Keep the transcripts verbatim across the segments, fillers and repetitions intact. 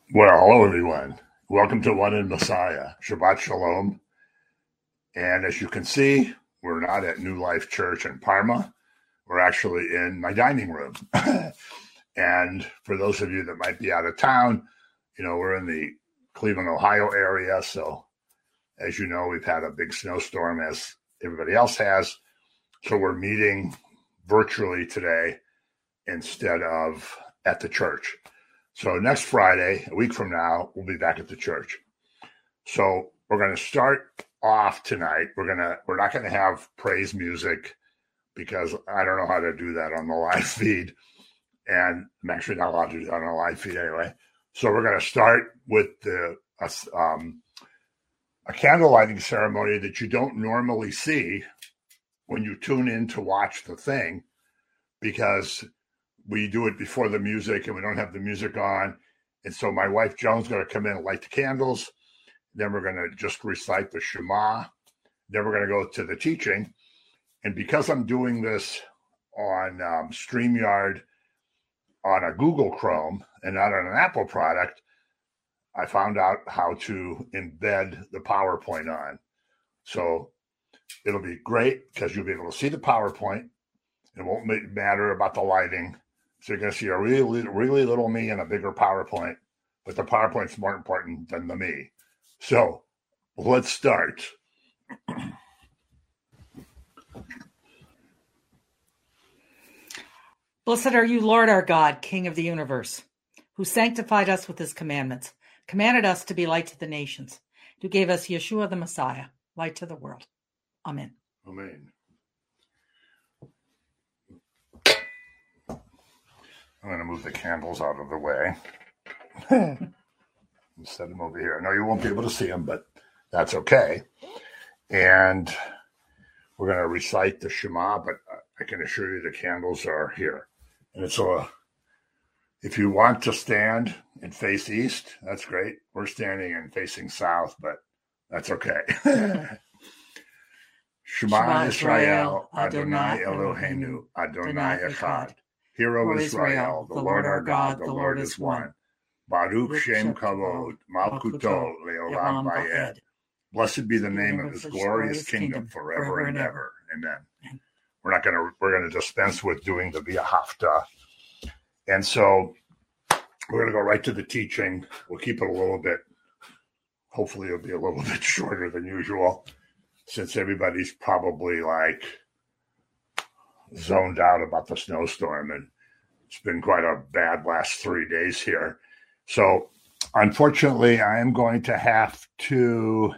Well, hello everyone. Welcome to One in Messiah. Shabbat Shalom. And as you can see, we're not at New Life Church in Parma. We're actually in my dining room. And for those of you that might be out of town, you know, we're in the Cleveland, Ohio area. So as you know, we've had a big snowstorm as everybody else has. So we're meeting virtually today instead of at the church. So next Friday, a week from now, we'll be back at the church. So we're going to start off tonight. We're going to, we're not going to have praise music because I don't know how to do that on the live feed. And I'm actually not allowed to do that on a live feed anyway. So we're going to start with the, um, a candle lighting ceremony that you don't normally see when you tune in to watch the thing, because we do it before the music and we don't have the music on. And so my wife Joan's going to come in and light the candles. Then we're going to just recite the Shema. Then we're going to go to the teaching. And because I'm doing this on um, StreamYard on a Google Chrome and not on an Apple product, I found out how to embed the PowerPoint on. So it'll be great because you'll be able to see the PowerPoint. It won't matter about the lighting. So you're going to see a really, really little me and a bigger PowerPoint, but the PowerPoint's more important than the me. So let's start. Blessed are you, Lord our God, King of the universe, who sanctified us with his commandments, commanded us to be light to the nations, who gave us Yeshua the Messiah, light to the world. Amen. Amen. I'm going to move the candles out of the way. Set them over here. No, you won't be able to see them, but that's okay. And we're going to recite the Shema, but I can assure you the candles are here. And it's a, if you want to stand and face east, that's great. We're standing and facing south, but that's okay. Shema Israel, Adonai Eloheinu, Adonai Echad. Hear, O Israel, the Lord our God, the Lord is one. Baruch Shem Kavod, Malkuto, Leolam Vayed. Blessed be the name of his glorious kingdom forever and ever. Amen. We're not going to, we're going to dispense with doing the Via Hafta. And so we're going to go right to the teaching. We'll keep it a little bit, hopefully it'll be a little bit shorter than usual, since everybody's probably like zoned out about the snowstorm, and it's been quite a bad last three days here. So unfortunately, I am going to have to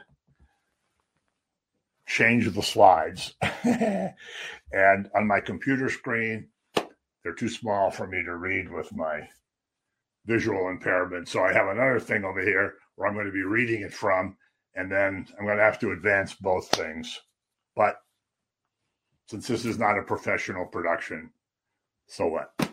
change the slides. And on my computer screen, they're too small for me to read with my visual impairment. So I have another thing over here where I'm going to be reading it from, and then I'm going to have to advance both things. But since this is not a professional production, so what?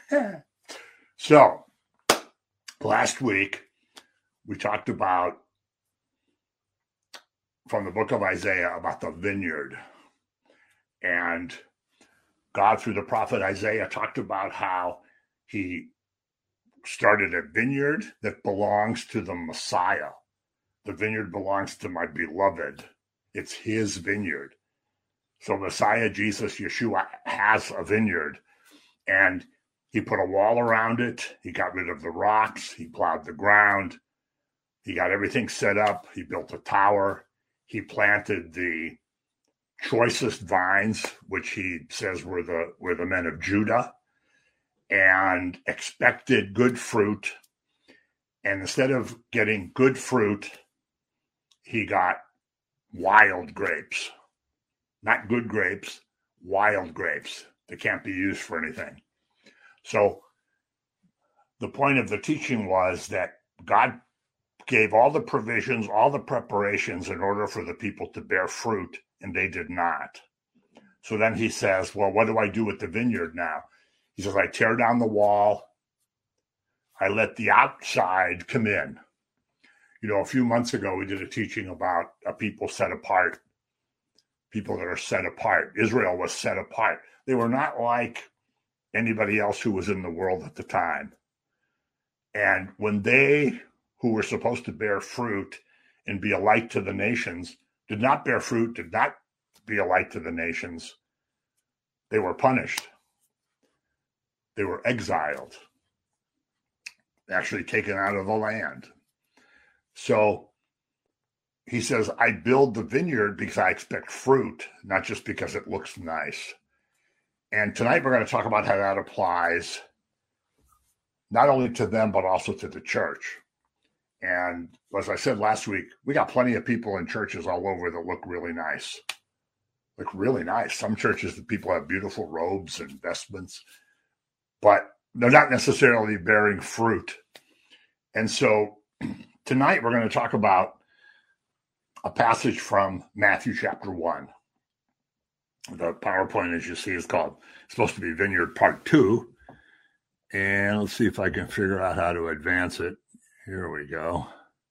So, last week, we talked about, from the book of Isaiah, about the vineyard. And God, through the prophet Isaiah, talked about how he started a vineyard that belongs to the Messiah. The vineyard belongs to my beloved. It's his vineyard. So Messiah, Jesus, Yeshua, has a vineyard, and he put a wall around it. He got rid of the rocks. He plowed the ground. He got everything set up. He built a tower. He planted the choicest vines, which he says were the were the men of Judah, and expected good fruit. And instead of getting good fruit, he got wild grapes. Not good grapes, wild grapes that can't be used for anything. So the point of the teaching was that God gave all the provisions, all the preparations in order for the people to bear fruit, and they did not. So then he says, well, what do I do with the vineyard now? He says, I tear down the wall. I let the outside come in. You know, a few months ago, we did a teaching about a people set apart. People that are set apart. Israel was set apart. They were not like anybody else who was in the world at the time. And when they, who were supposed to bear fruit and be a light to the nations, did not bear fruit, did not be a light to the nations, they were punished. They were exiled, actually taken out of the land. So he says, I build the vineyard because I expect fruit, not just because it looks nice. And tonight we're going to talk about how that applies not only to them, but also to the church. And as I said last week, we got plenty of people in churches all over that look really nice. Look really nice. Some churches, the people have beautiful robes and vestments, but they're not necessarily bearing fruit. And so tonight we're going to talk about a passage from Matthew chapter one. The PowerPoint, as you see, is called, it's supposed to be Vineyard Part two. And let's see if I can figure out how to advance it. Here we go.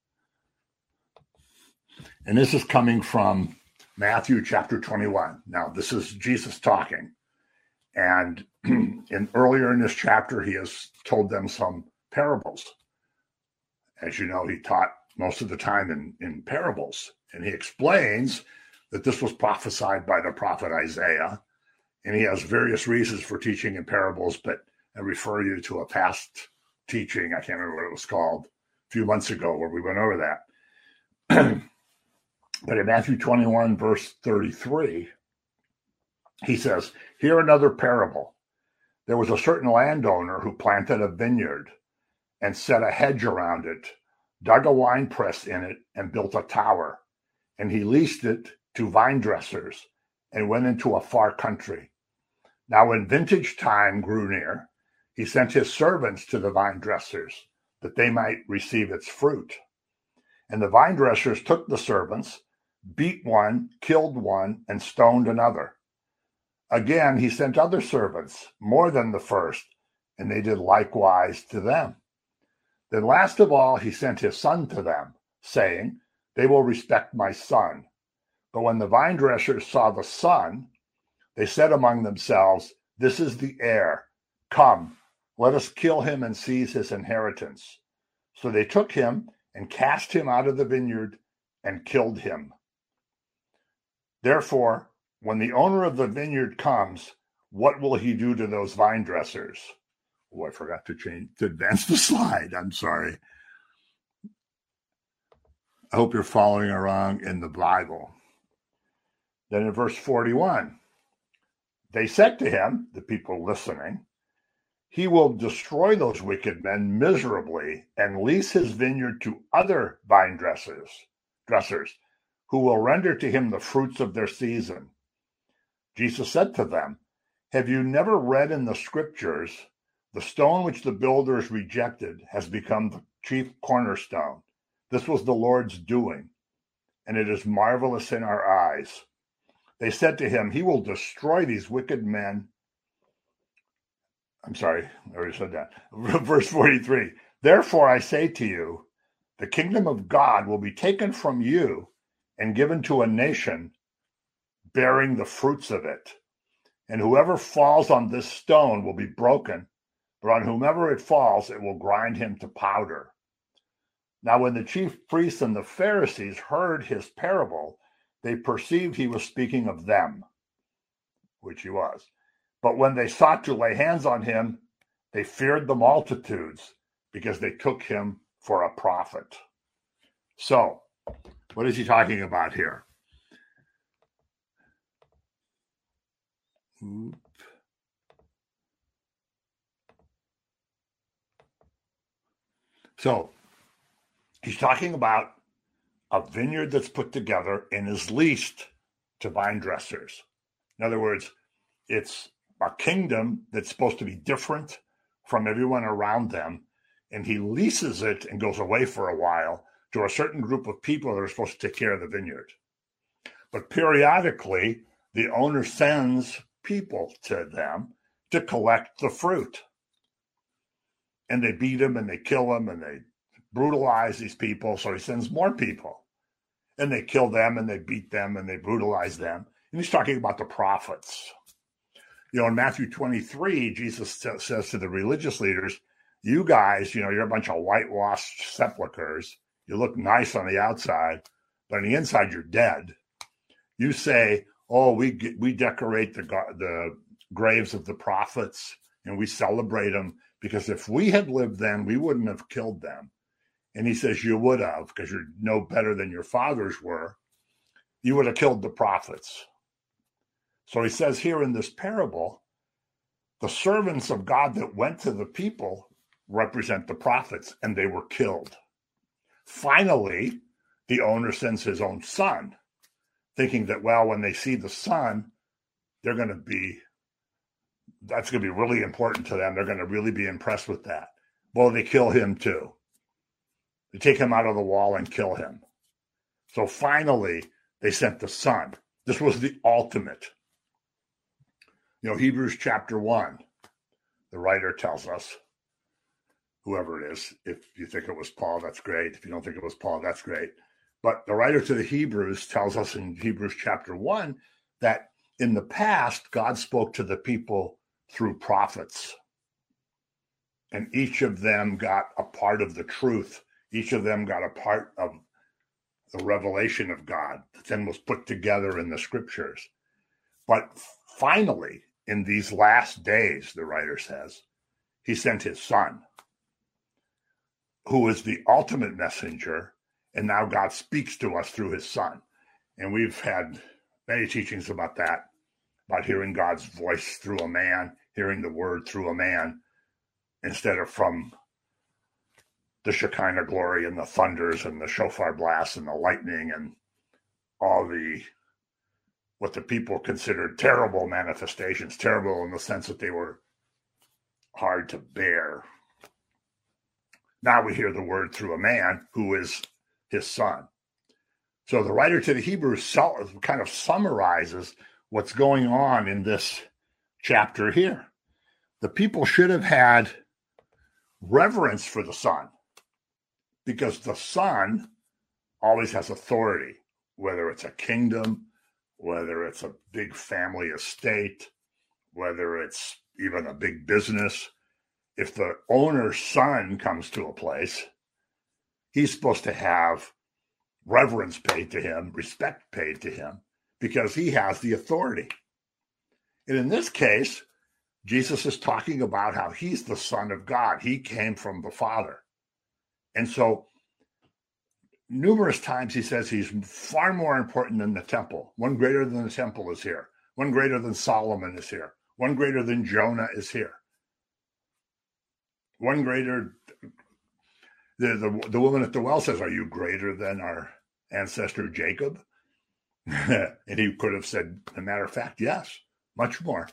And this is coming from Matthew chapter twenty-one. Now, this is Jesus talking. And in earlier in this chapter, he has told them some parables. As you know, he taught most of the time in, in parables. And he explains that this was prophesied by the prophet Isaiah. And he has various reasons for teaching in parables, but I refer you to a past teaching, I can't remember what it was called, a few months ago where we went over that. But in Matthew twenty-one, verse thirty-three, he says, hear another parable. There was a certain landowner who planted a vineyard and set a hedge around it, dug a wine press in it, and built a tower. And he leased it to vine dressers and went into a far country. Now when vintage time grew near, he sent his servants to the vine dressers that they might receive its fruit. And the vine dressers took the servants, beat one, killed one, and stoned another. Again, he sent other servants, more than the first, and they did likewise to them. Then last of all, he sent his son to them, saying, they will respect my son. But when the vine dressers saw the son, they said among themselves, this is the heir. Come, let us kill him and seize his inheritance. So they took him and cast him out of the vineyard and killed him. Therefore, when the owner of the vineyard comes, what will he do to those vine dressers? Oh, I forgot to change to advance the slide. I'm sorry. I hope you're following along in the Bible. Then in verse forty-one, they said to him, the people listening, he will destroy those wicked men miserably and lease his vineyard to other vine dressers, dressers who will render to him the fruits of their season. Jesus said to them, have you never read in the scriptures, the stone which the builders rejected has become the chief cornerstone. This was the Lord's doing, and it is marvelous in our eyes. They said to him, he will destroy these wicked men. I'm sorry, I already said that. Verse forty-three, therefore I say to you, the kingdom of God will be taken from you and given to a nation bearing the fruits of it. And whoever falls on this stone will be broken, but on whomever it falls, it will grind him to powder. Now when the chief priests and the Pharisees heard his parable, they perceived he was speaking of them, which he was. But when they sought to lay hands on him, they feared the multitudes because they took him for a prophet. So, what is he talking about here? Oop. So, he's talking about a vineyard that's put together and is leased to vine dressers. In other words, it's a kingdom that's supposed to be different from everyone around them, and he leases it and goes away for a while to a certain group of people that are supposed to take care of the vineyard. But periodically, the owner sends people to them to collect the fruit. And they beat them and they kill them and they brutalize these people, so he sends more people. And they kill them and they beat them and they brutalize them. And he's talking about the prophets. You know, in Matthew twenty-three, Jesus says to the religious leaders, You guys, you know, you're a bunch of whitewashed sepulchres. You look nice on the outside, but on the inside, you're dead. You say, oh, we get, we decorate the the graves of the prophets and we celebrate them because if we had lived then, we wouldn't have killed them. And he says, you would have, because you're no better than your fathers were. You would have killed the prophets. So he says here in this parable, the servants of God that went to the people represent the prophets, and they were killed. Finally, the owner sends his own son, thinking that, well, when they see the son, they're going to be, that's going to be really important to them. They're going to really be impressed with that. Well, they kill him too. They take him out of the wall and kill him. So finally, they sent the son. This was the ultimate. You know, Hebrews chapter one, the writer tells us, whoever it is, if you think it was Paul, that's great. If you don't think it was Paul, that's great. But the writer to the Hebrews tells us in Hebrews chapter one that in the past, God spoke to the people through prophets. And each of them got a part of the truth. Each of them got a part of the revelation of God that then was put together in the scriptures. But finally, in these last days, the writer says, he sent his son, who is the ultimate messenger, and now God speaks to us through his son. And we've had many teachings about that, about hearing God's voice through a man, hearing the word through a man, instead of from the Shekinah glory and the thunders and the shofar blasts and the lightning and all the, what the people considered terrible manifestations, terrible in the sense that they were hard to bear. Now we hear the word through a man who is his son. So the writer to the Hebrews kind of summarizes what's going on in this chapter here. The people should have had reverence for the son, because the son always has authority, whether it's a kingdom, whether it's a big family estate, whether it's even a big business. If the owner's son comes to a place, he's supposed to have reverence paid to him, respect paid to him, because he has the authority. And in this case, Jesus is talking about how he's the Son of God. He came from the Father. And so numerous times he says he's far more important than the temple. One greater than the temple is here. One greater than Solomon is here. One greater than Jonah is here. One greater, the, the, the woman at the well says, are you greater than our ancestor Jacob? And he could have said, as a matter of fact, yes, much more.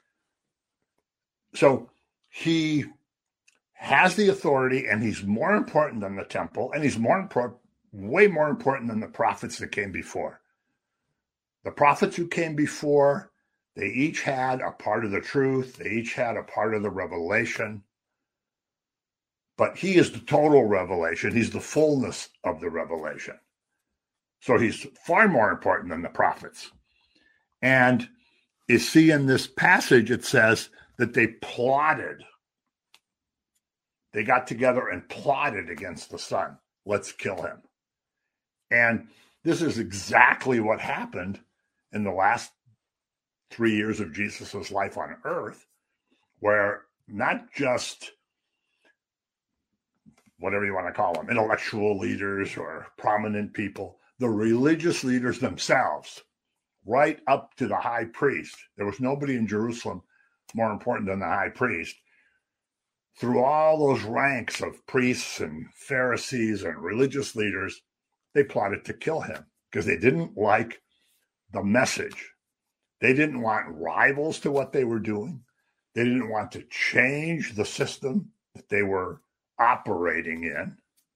So he has the authority, and he's more important than the temple, and he's more important, way more important than the prophets that came before. The prophets who came before, they each had a part of the truth. They each had a part of the revelation. But he is the total revelation. He's the fullness of the revelation. So he's far more important than the prophets. And you see in this passage, it says that they plotted. They got together and plotted against the son. Let's kill him. And this is exactly what happened in the last three years of Jesus's life on earth, where not just whatever you want to call them, intellectual leaders or prominent people, the religious leaders themselves, right up to the high priest. There was nobody in Jerusalem more important than the high priest. Through all those ranks of priests and Pharisees and religious leaders, they plotted to kill him because they didn't like the message. They didn't want rivals to what they were doing. They didn't want to change the system that they were operating in.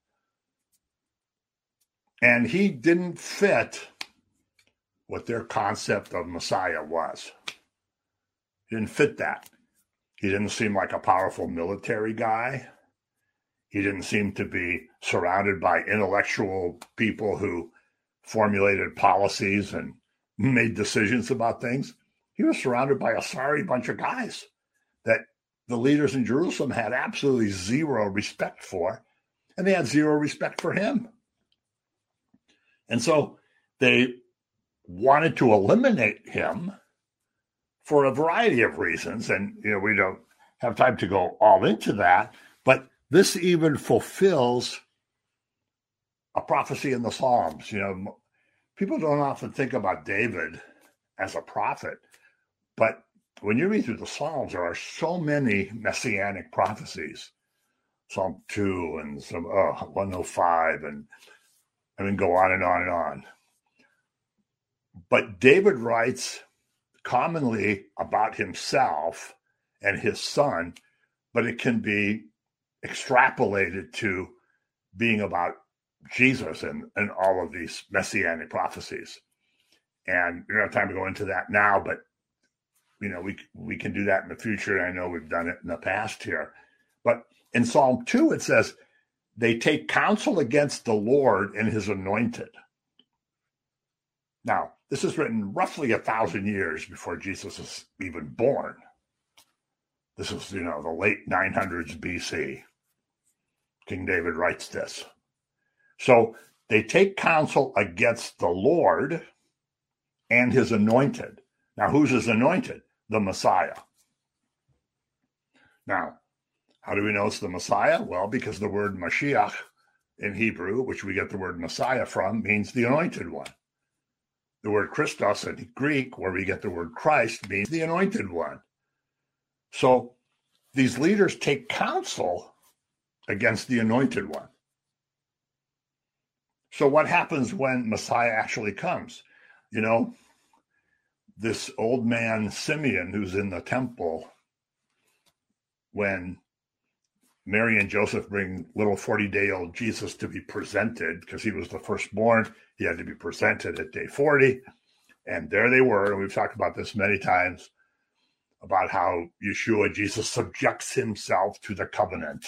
And he didn't fit what their concept of Messiah was. He didn't fit that. He didn't seem like a powerful military guy. He didn't seem to be surrounded by intellectual people who formulated policies and made decisions about things. He was surrounded by a sorry bunch of guys that the leaders in Jerusalem had absolutely zero respect for, and they had zero respect for him. And so they wanted to eliminate him for a variety of reasons. And, you know, we don't have time to go all into that, but this even fulfills a prophecy in the Psalms. You know, people don't often think about David as a prophet, but when you read through the Psalms, there are so many messianic prophecies. Psalm two and some uh, one oh five, and I mean, go on and on and on. But David writes commonly about himself and his son, but it can be extrapolated to being about Jesus and, and all of these messianic prophecies. And we don't have time to go into that now, but you know, we we can do that in the future. I know we've done it in the past here. But in Psalm two, it says, they take counsel against the Lord and his anointed. Now, this is written roughly a thousand years before Jesus is even born. This is, you know, the late nine hundreds B C. King David writes this. So they take counsel against the Lord and his anointed. Now, who's his anointed? The Messiah. Now, how do we know it's the Messiah? Well, because the word Mashiach in Hebrew, which we get the word Messiah from, means the anointed one. The word Christos in Greek, where we get the word Christ, means the anointed one. So these leaders take counsel against the anointed one. So what happens when Messiah actually comes? You know, this old man Simeon, who's in the temple, when Mary and Joseph bring little forty-day-old Jesus to be presented, because he was the firstborn, he had to be presented at day forty. And there they were. And we've talked about this many times, about how Yeshua, Jesus, subjects himself to the covenant.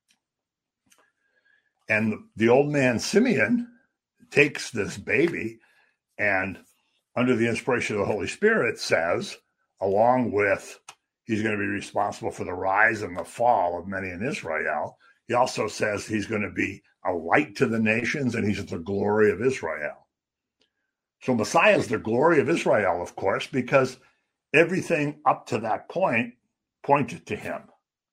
And the old man Simeon takes this baby and, under the inspiration of the Holy Spirit, says, along with he's going to be responsible for the rise and the fall of many in Israel, he also says he's going to be a light to the nations and he's the glory of Israel. So Messiah is the glory of Israel, of course, because everything up to that point pointed to him.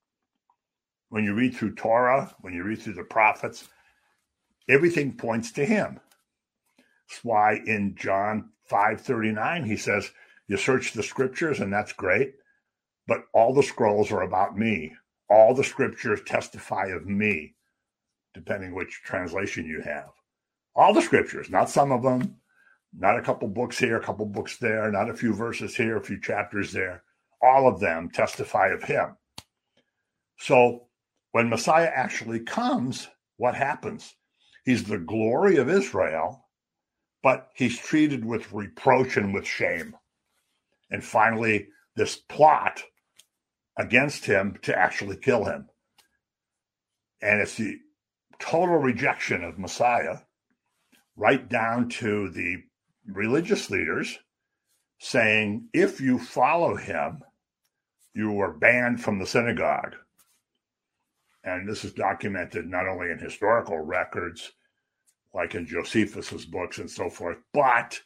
When you read through Torah, when you read through the prophets, everything points to him. That's why in John five thirty-nine, he says, you search the scriptures, and that's great, but all the scrolls are about me. All the scriptures testify of me, depending which translation you have. All the scriptures, not some of them, not a couple books here, a couple books there, not a few verses here, a few chapters there. All of them testify of him. So when Messiah actually comes, what happens? He's the glory of Israel, but he's treated with reproach and with shame. And finally, this plot against him to actually kill him. And it's the total rejection of Messiah, right down to the religious leaders saying, if you follow him, you are banned from the synagogue. And this is documented not only in historical records, like in Josephus's books and so forth, but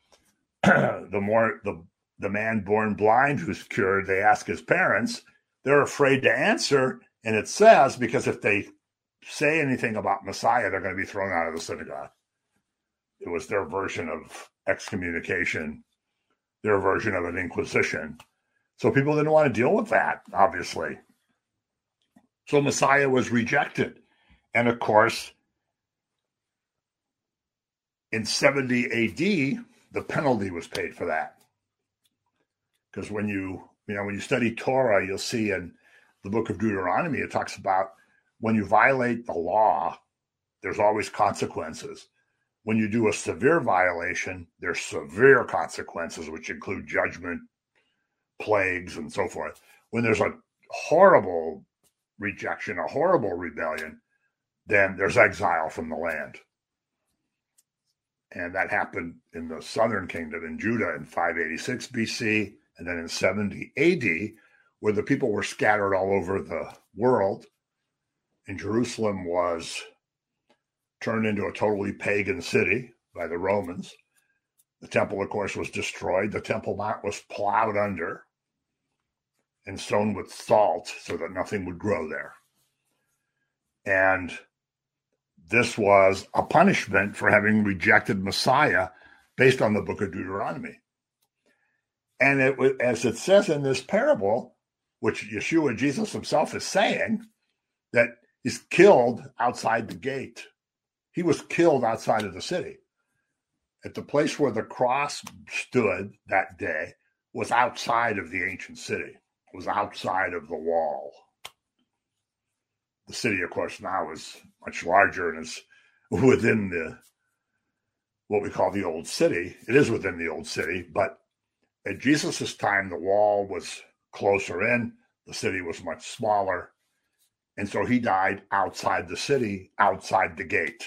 the more the the man born blind who's cured, they ask his parents, they're afraid to answer, and it says because if they say anything about Messiah, they're going to be thrown out of the synagogue. It was their version of excommunication, their version of an inquisition. So people didn't want to deal with that, obviously. So Messiah was rejected. And of course, in seventy A D, the penalty was paid for that. Because when you, you know, when you study Torah, you'll see in the book of Deuteronomy, it talks about when you violate the law, there's always consequences. When you do a severe violation, there's severe consequences, which include judgment, plagues, and so forth. When there's a horrible rejection, a horrible rebellion, then there's exile from the land. And that happened in the southern kingdom in Judah in five eighty-six B C, and then in seventy A D, where the people were scattered all over the world, and Jerusalem was turned into a totally pagan city by the Romans. The temple, of course, was destroyed. The Temple Mount was plowed under and sown with salt so that nothing would grow there. And this was a punishment for having rejected Messiah based on the book of Deuteronomy. And it, as it says in this parable, which Yeshua, Jesus himself, is saying, that he's killed outside the gate. He was killed outside of the city. At the place where the cross stood that day was outside of the ancient city. It was outside of the wall. The city, of course, now is much larger and is within the what we call the old city. It is within the old city, but at Jesus' time, the wall was closer in. The city was much smaller. And so he died outside the city, outside the gate,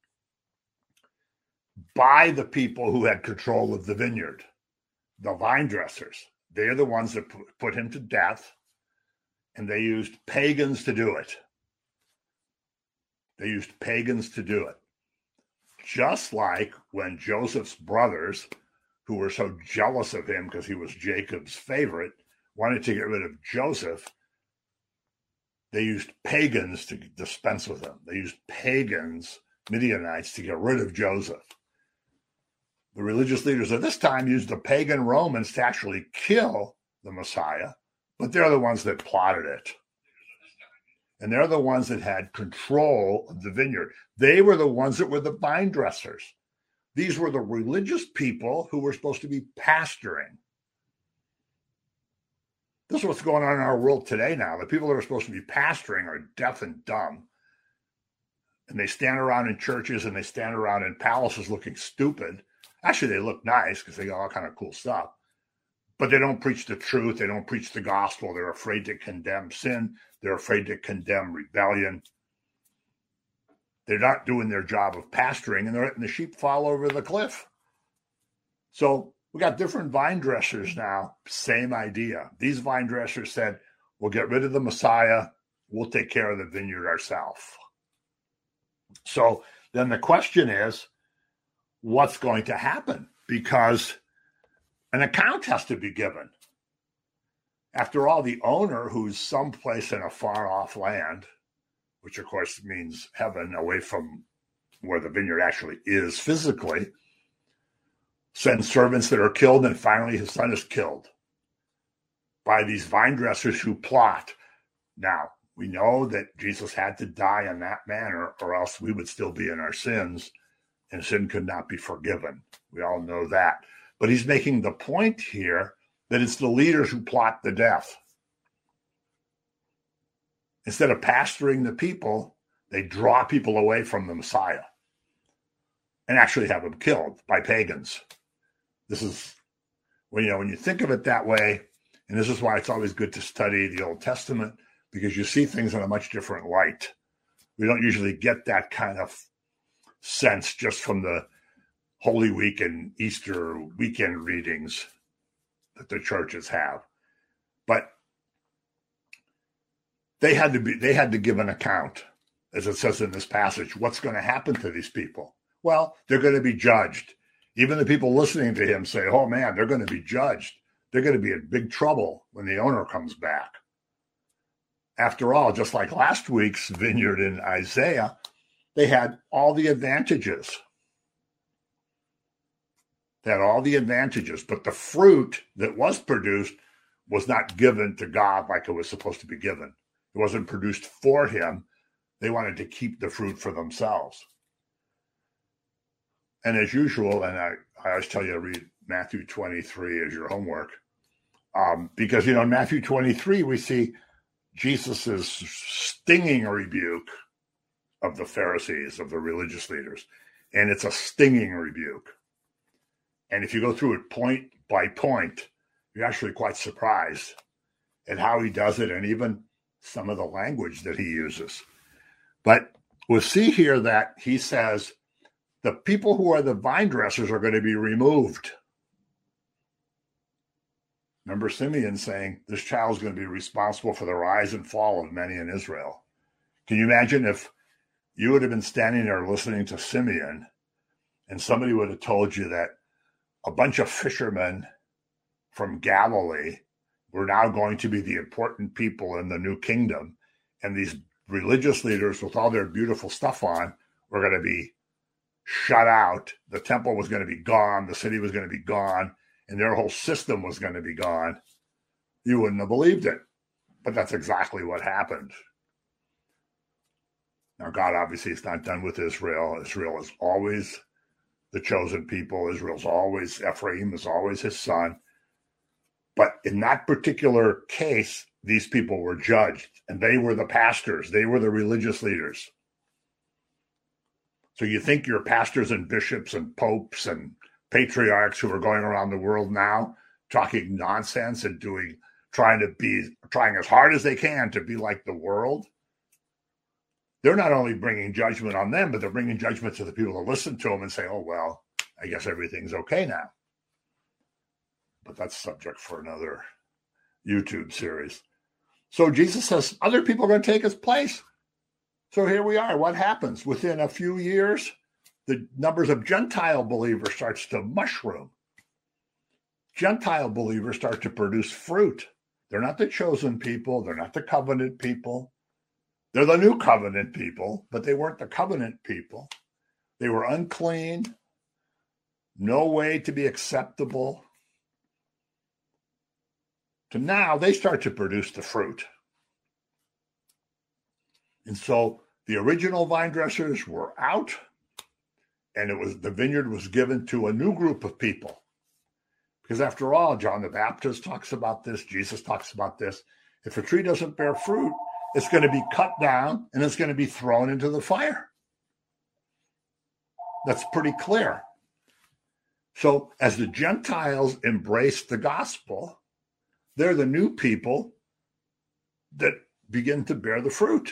by the people who had control of the vineyard, the vine dressers. They're the ones that put him to death, and they used pagans to do it. They used pagans to do it. Just like when Joseph's brothers, who were so jealous of him because he was Jacob's favorite, wanted to get rid of Joseph, they used pagans to dispense with him. They used pagans, Midianites, to get rid of Joseph. The religious leaders of this time used the pagan Romans to actually kill the Messiah, but they're the ones that plotted it. And they're the ones that had control of the vineyard. They were the ones that were the vine dressers. These were the religious people who were supposed to be pastoring. This is what's going on in our world today now. The people that are supposed to be pastoring are deaf and dumb. And they stand around in churches and they stand around in palaces looking stupid. Actually, they look nice because they got all kind of cool stuff. But they don't preach the truth. They don't preach the gospel. They're afraid to condemn sin. They're afraid to condemn rebellion. They're not doing their job of pastoring, and they're letting the sheep fall over the cliff. So we got different vine dressers now. Same idea. These vine dressers said, we'll get rid of the Messiah. We'll take care of the vineyard ourselves. So then the question is, what's going to happen? Because an account has to be given. After all, the owner, who's someplace in a far-off land, which of course means heaven, away from where the vineyard actually is physically, sends servants that are killed, and finally his son is killed by these vine dressers who plot. Now, we know that Jesus had to die in that manner, or else we would still be in our sins, and sin could not be forgiven. We all know that. But he's making the point here that it's the leaders who plot the death. Instead of pastoring the people, they draw people away from the Messiah and actually have them killed by pagans. This is, well, you know, when you think of it that way, and this is why it's always good to study the Old Testament, because you see things in a much different light. We don't usually get that kind of sense just from the Holy Week and Easter weekend readings that the churches have. But they had to be, they had to give an account, as it says in this passage. What's going to happen to these people? Well, they're going to be judged. Even the people listening to him say, oh man, they're going to be judged. They're going to be in big trouble when the owner comes back. After all, just like last week's vineyard in Isaiah, they had all the advantages. They had all the advantages, but the fruit that was produced was not given to God like it was supposed to be given. It wasn't produced for him. They wanted to keep the fruit for themselves. And as usual, and I, I always tell you to read Matthew twenty-three as your homework, um, because, you know, in Matthew twenty-three, we see Jesus' stinging rebuke of the Pharisees, of the religious leaders. And it's a stinging rebuke. And if you go through it point by point, you're actually quite surprised at how he does it and even some of the language that he uses. But we'll see here that he says the people who are the vine dressers are going to be removed. Remember Simeon saying, this child is going to be responsible for the rise and fall of many in Israel. Can you imagine if you would have been standing there listening to Simeon and somebody would have told you that a bunch of fishermen from Galilee were now going to be the important people in the new kingdom, and these religious leaders with all their beautiful stuff on were going to be shut out. The temple was going to be gone. The city was going to be gone. And their whole system was going to be gone. You wouldn't have believed it. But that's exactly what happened. Now, God obviously is not done with Israel. Israel is always the chosen people. Israel's always, Ephraim is always his son. But in that particular case, these people were judged, and they were the pastors. They were the religious leaders. So you think your pastors and bishops and popes and patriarchs who are going around the world now talking nonsense and doing, trying to be, trying as hard as they can to be like the world, they're not only bringing judgment on them, but they're bringing judgment to the people that listen to them and say, oh, well, I guess everything's okay now. But that's subject for another YouTube series. So Jesus says other people are going to take his place. So here we are. What happens? Within a few years, the numbers of Gentile believers starts to mushroom. Gentile believers start to produce fruit. They're not the chosen people. They're not the covenant people. They're the new covenant people, but they weren't the covenant people. They were unclean, no way to be acceptable. To now, they start to produce the fruit. And so the original vine dressers were out, and it was the vineyard was given to a new group of people. Because after all, John the Baptist talks about this, Jesus talks about this. If a tree doesn't bear fruit, it's going to be cut down and it's going to be thrown into the fire. That's pretty clear. So as the Gentiles embrace the gospel, they're the new people that begin to bear the fruit.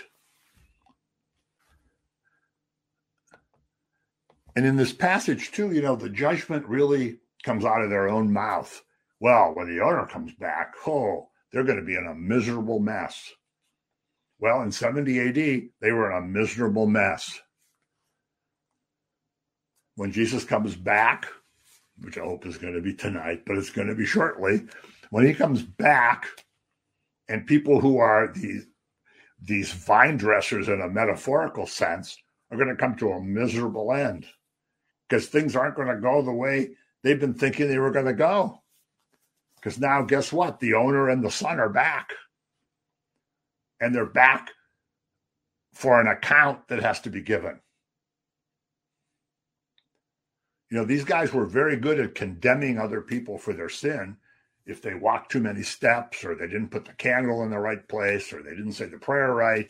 And in this passage, too, you know, the judgment really comes out of their own mouth. Well, when the owner comes back, oh, they're going to be in a miserable mess. Well, in seventy A D, they were in a miserable mess. When Jesus comes back, which I hope is going to be tonight, but it's going to be shortly, when he comes back, and people who are these, these vine dressers in a metaphorical sense are going to come to a miserable end, because things aren't going to go the way they've been thinking they were going to go. Because now, guess what? The owner and the son are back. And they're back for an account that has to be given. You know, these guys were very good at condemning other people for their sin. If they walked too many steps, or they didn't put the candle in the right place, or they didn't say the prayer right,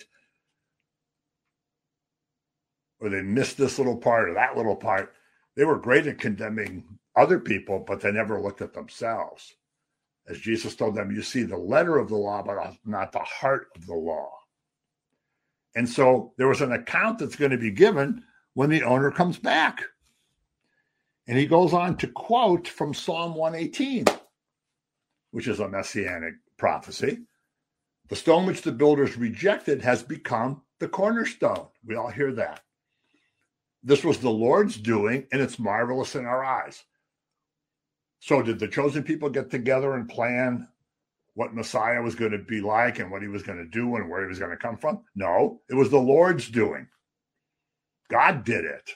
or they missed this little part or that little part. They were great at condemning other people, but they never looked at themselves. As Jesus told them, you see the letter of the law, but not the heart of the law. And so there was an account that's going to be given when the owner comes back. And he goes on to quote from Psalm one eighteen, which is a messianic prophecy. The stone which the builders rejected has become the cornerstone. We all hear that. This was the Lord's doing, and it's marvelous in our eyes. So did the chosen people get together and plan what Messiah was going to be like and what he was going to do and where he was going to come from? No, it was the Lord's doing. God did it.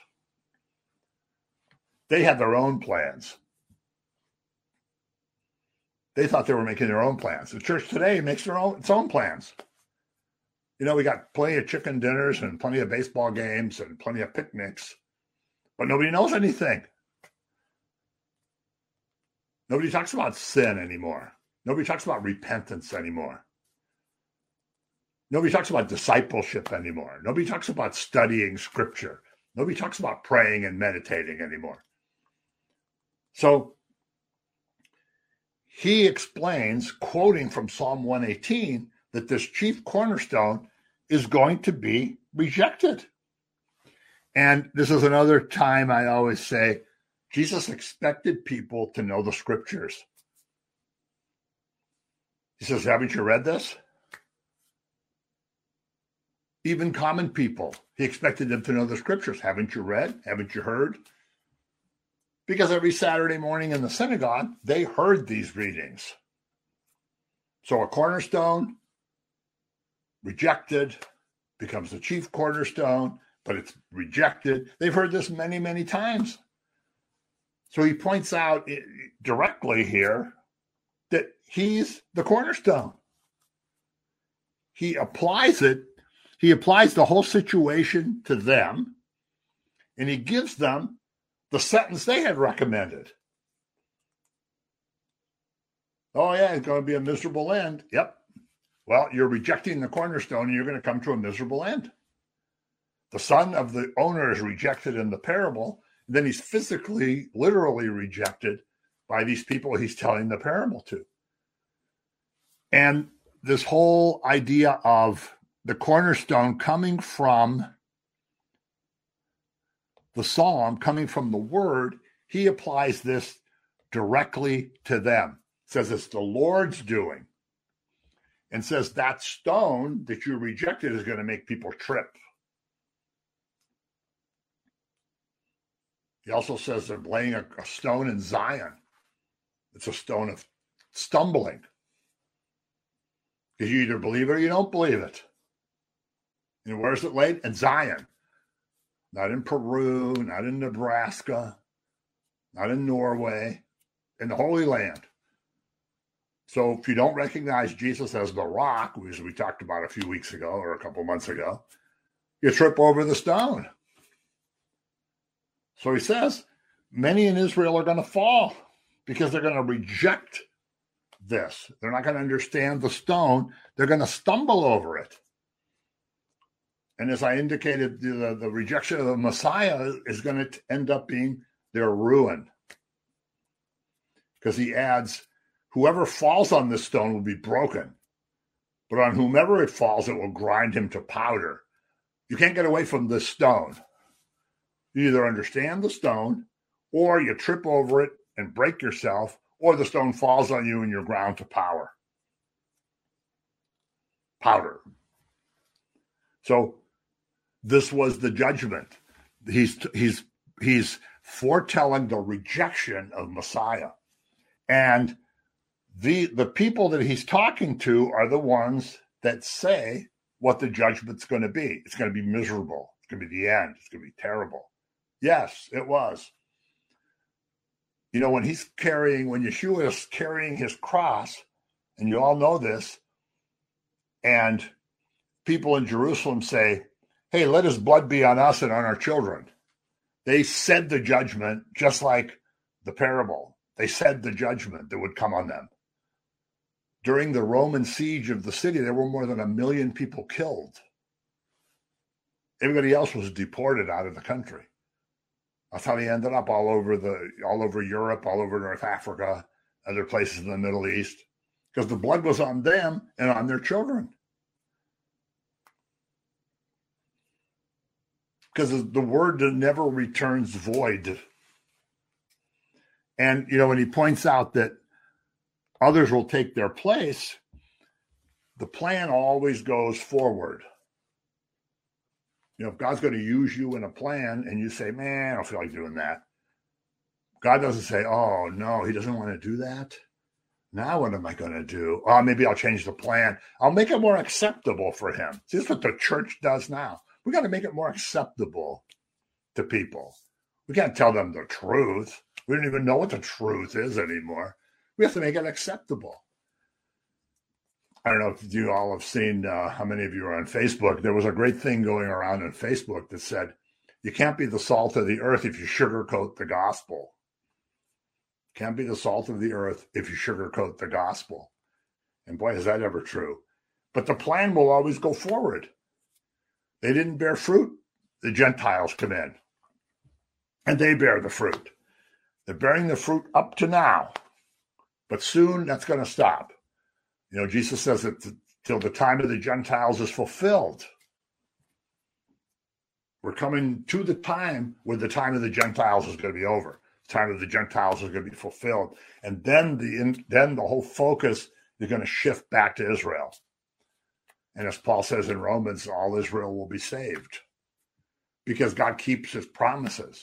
They had their own plans. They thought they were making their own plans. The church today makes their own, its own plans. You know, we got plenty of chicken dinners and plenty of baseball games and plenty of picnics, but nobody knows anything. Nobody talks about sin anymore. Nobody talks about repentance anymore. Nobody talks about discipleship anymore. Nobody talks about studying scripture. Nobody talks about praying and meditating anymore. So he explains, quoting from Psalm one eighteen, that this chief cornerstone is going to be rejected. And this is another time I always say, Jesus expected people to know the scriptures. He says, haven't you read this? Even common people, he expected them to know the scriptures. Haven't you read? Haven't you heard? Because every Saturday morning in the synagogue, they heard these readings. So a cornerstone, rejected, becomes the chief cornerstone, but it's rejected. They've heard this many, many times. So he points out directly here that he's the cornerstone. He applies it. He applies the whole situation to them, and he gives them the sentence they had recommended. Oh, yeah, it's going to be a miserable end. Yep. Well, you're rejecting the cornerstone, and you're going to come to a miserable end. The son of the owner is rejected in the parable, and then he's physically, literally rejected by these people he's telling the parable to. And this whole idea of the cornerstone coming from the psalm, coming from the word, he applies this directly to them. Says it's the Lord's doing. And says that stone that you rejected is going to make people trip. He also says they're laying a, a stone in Zion. It's a stone of stumbling. Because you either believe it or you don't believe it. And where's it laid? In Zion. Not in Peru, not in Nebraska, not in Norway, in the Holy Land. So if you don't recognize Jesus as the rock, which we talked about a few weeks ago or a couple months ago, you trip over the stone. So he says, many in Israel are going to fall because they're going to reject this. They're not going to understand the stone. They're going to stumble over it. And as I indicated, the, the rejection of the Messiah is going to end up being their ruin. Because he adds, whoever falls on this stone will be broken, but on whomever it falls, it will grind him to powder. You can't get away from this stone. You either understand the stone, or you trip over it and break yourself, or the stone falls on you and you're ground to power. Powder. So this was the judgment. He's he's he's foretelling the rejection of Messiah. And the the people that he's talking to are the ones that say what the judgment's going to be. It's going to be miserable. It's going to be the end. It's going to be terrible. Yes, it was. You know, when he's carrying, when Yeshua is carrying his cross, and you all know this, and people in Jerusalem say, hey, let his blood be on us and on our children. They said the judgment just like the parable. They said the judgment that would come on them. During the Roman siege of the city, there were more than a million people killed. Everybody else was deported out of the country. That's how they ended up all over the all over Europe, all over North Africa, other places in the Middle East, because the blood was on them and on their children. Because the word never returns void. And, you know, when he points out that others will take their place, the plan always goes forward. You know, if God's going to use you in a plan and you say, man, I don't feel like doing that. God doesn't say, oh, no, he doesn't want to do that. Now what am I going to do? Oh, maybe I'll change the plan. I'll make it more acceptable for him. See, this is what the church does now. We got to make it more acceptable to people. We can't tell them the truth. We don't even know what the truth is anymore. We have to make it acceptable. I don't know if you all have seen, uh, how many of you are on Facebook. There was a great thing going around on Facebook that said, you can't be the salt of the earth if you sugarcoat the gospel. Can't be the salt of the earth if you sugarcoat the gospel. And boy, is that ever true. But the plan will always go forward. They didn't bear fruit. The Gentiles come in. And they bear the fruit. They're bearing the fruit up to now. But soon that's going to stop. You know, Jesus says that till the time of the Gentiles is fulfilled. We're coming to the time where the time of the Gentiles is going to be over. The time of the Gentiles is going to be fulfilled. And then the then the whole focus They're going to shift back to Israel. And as Paul says in Romans, all Israel will be saved because God keeps his promises.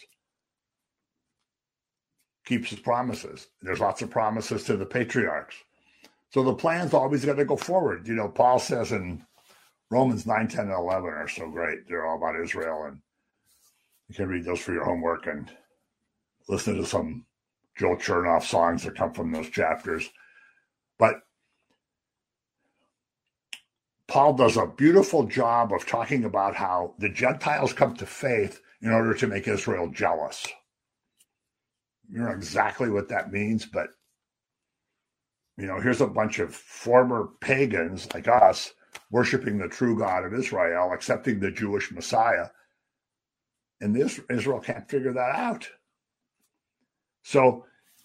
Keeps his promises. There's lots of promises to the patriarchs. So the plan's always got to go forward. You know, Paul says in Romans nine, ten, and eleven are so great. They're all about Israel. And you can read those for your homework and listen to some Joel Chernoff songs that come from those chapters. But Paul does a beautiful job of talking about how the Gentiles come to faith in order to make Israel jealous. You know exactly what that means, but, you know, here's a bunch of former pagans like us worshiping the true God of Israel, accepting the Jewish Messiah, and this, Israel can't figure that out. So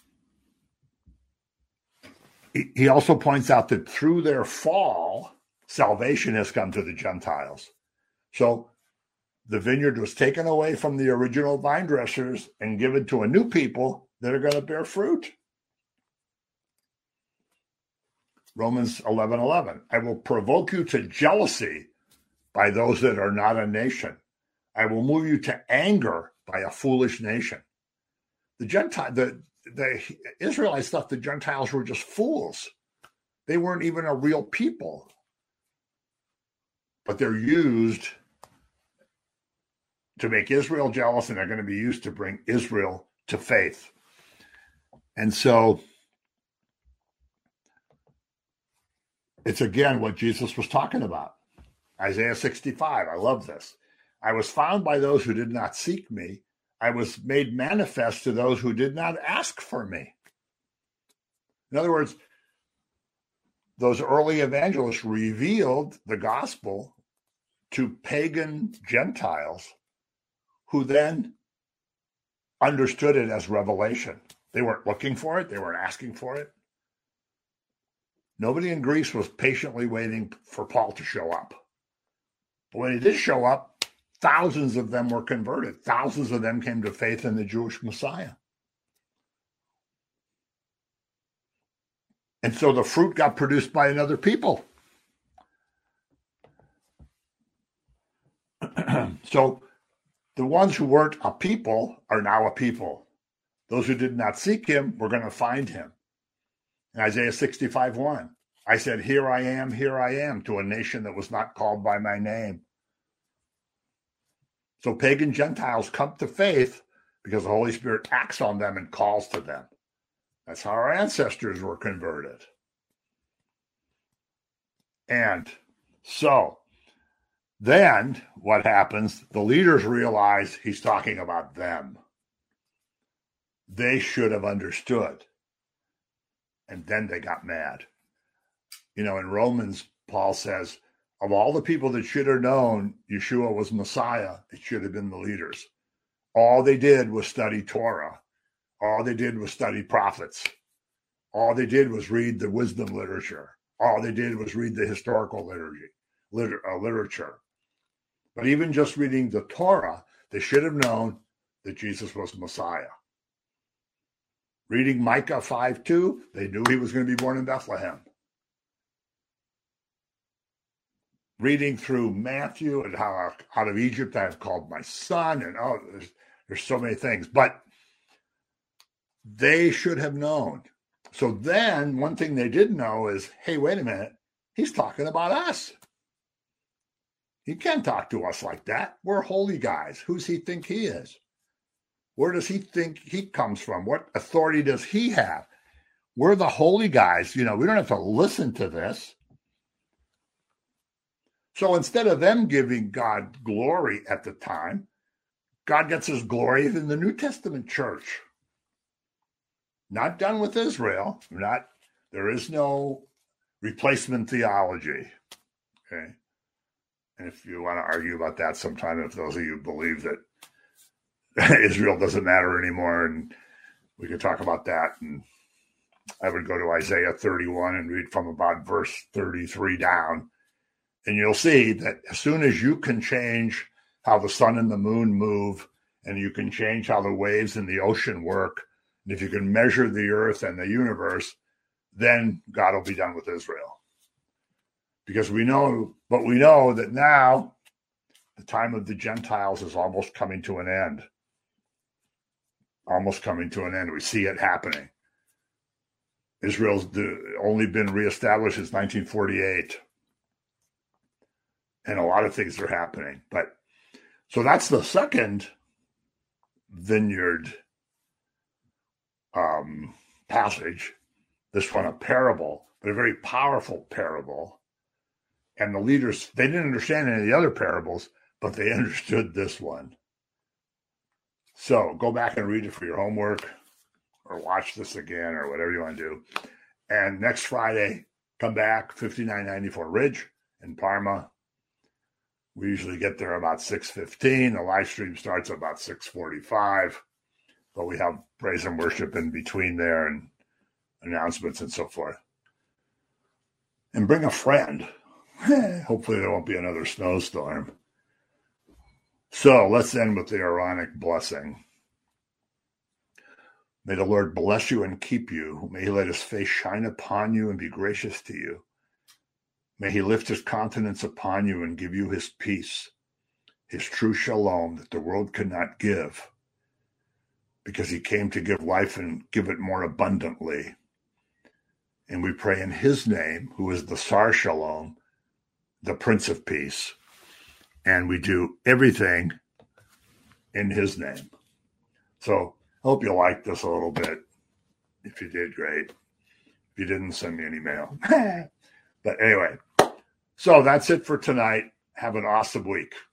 he, he also points out that through their fall, salvation has come to the Gentiles. So the vineyard was taken away from the original vine dressers and given to a new people that are going to bear fruit. Romans eleven eleven. I will provoke you to jealousy by those that are not a nation. I will move you to anger by a foolish nation. The Gentile, the, the Israelites thought the Gentiles were just fools. They weren't even a real people. But they're used to make Israel jealous, and they're going to be used to bring Israel to faith. And so it's again what Jesus was talking about. Isaiah sixty-five, I love this. I was found by those who did not seek me. I was made manifest to those who did not ask for me. In other words, those early evangelists revealed the gospel to pagan Gentiles who then understood it as revelation. They weren't looking for it. They weren't asking for it. Nobody in Greece was patiently waiting for Paul to show up. But when he did show up, thousands of them were converted. Thousands of them came to faith in the Jewish Messiah. And so the fruit got produced by another people. So the ones who weren't a people are now a people. Those who did not seek him were going to find him. In Isaiah sixty-five one, I said, here I am, here I am, to a nation that was not called by my name. So pagan Gentiles come to faith because the Holy Spirit acts on them and calls to them. That's how our ancestors were converted. And so then what happens? The leaders realize he's talking about them. They should have understood. And then they got mad. You know, in Romans, Paul says, of all the people that should have known Yeshua was Messiah, it should have been the leaders. All they did was study Torah. All they did was study prophets. All they did was read the wisdom literature. All they did was read the historical liturgy, liter, uh, literature. But even just reading the Torah, they should have known that Jesus was Messiah. Reading Micah five two, they knew he was going to be born in Bethlehem. Reading through Matthew and how out of Egypt I have called my son, and oh, there's, there's so many things. But they should have known. So then one thing they did know is, hey, wait a minute, he's talking about us. He can't talk to us like that. We're holy guys. Who's he think he is? Where does he think he comes from? What authority does he have? We're the holy guys. You know, we don't have to listen to this. So instead of them giving God glory at the time, God gets his glory in the New Testament church. Not done with Israel. Not, there is no replacement theology. Okay. And if you want to argue about that sometime, if those of you believe that Israel doesn't matter anymore, and we could talk about that. And I would go to Isaiah thirty-one and read from about verse thirty-three down. And you'll see that as soon as you can change how the sun and the moon move, and you can change how the waves in the ocean work, and if you can measure the earth and the universe, then God will be done with Israel. Because we know, but we know that now the time of the Gentiles is almost coming to an end. Almost coming to an end. We see it happening. Israel's only been reestablished since nineteen forty-eight. And a lot of things are happening. But so that's the second vineyard um, passage. This one, a parable, but a very powerful parable. And the leaders, they didn't understand any of the other parables, but they understood this one. So go back and read it for your homework or watch this again or whatever you want to do. And next Friday, come back, fifty-nine ninety-four Ridge in Parma. We usually get there about six fifteen. The live stream starts at about six forty-five. But we have praise and worship in between there and announcements and so forth. And bring a friend. Hopefully there won't be another snowstorm. So let's end with the Aaronic blessing. May the Lord bless you and keep you. May he let his face shine upon you and be gracious to you. May he lift his countenance upon you and give you his peace, his true shalom that the world cannot give, because he came to give life and give it more abundantly. And we pray in his name, who is the Sar Shalom, the Prince of Peace. And we do everything in his name. So I hope you liked this a little bit. If you did, great. If you didn't, send me an email. But anyway, so that's it for tonight. Have an awesome week.